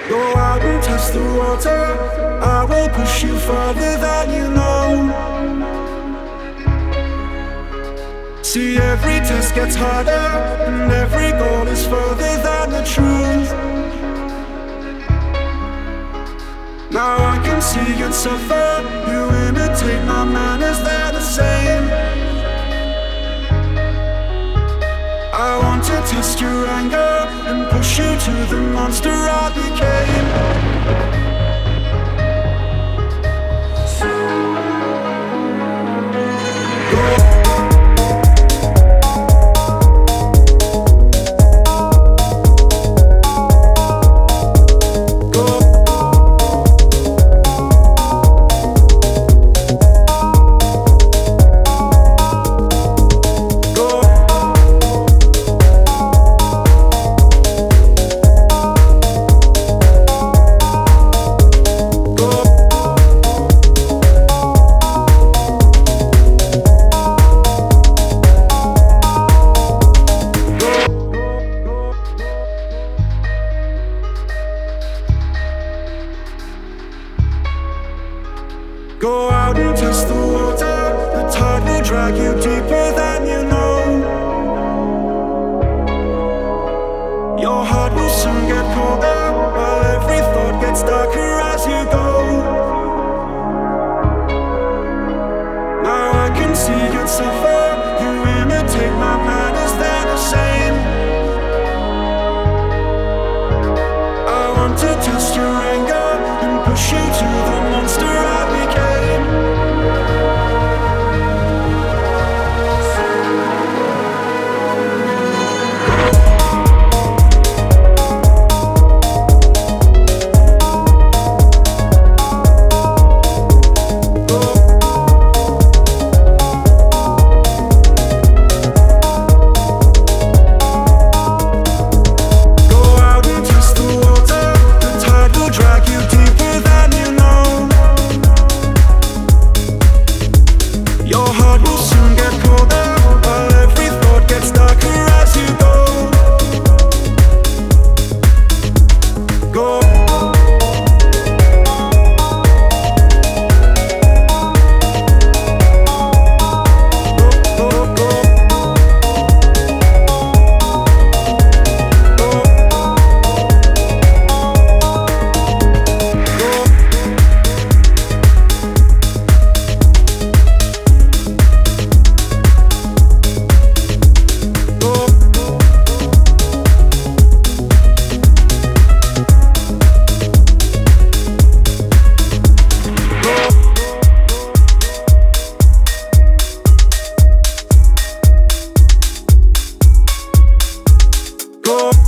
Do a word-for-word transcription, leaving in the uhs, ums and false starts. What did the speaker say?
Go out and test the water. I will push you further than you know. See, every test gets harder, and every goal is further than the truth. Now I can see you suffer. You imitate my manners, they're the same. I want to test your anger and push you to the monster I became. Go out and test the water. The tide will drag you deeper than you know. Your heart will soon get colder, while every thought gets darker as you go. Now I can see you suffer. You imitate my manners, they're the same. I want to test your anger and push you to the monster I became. Go.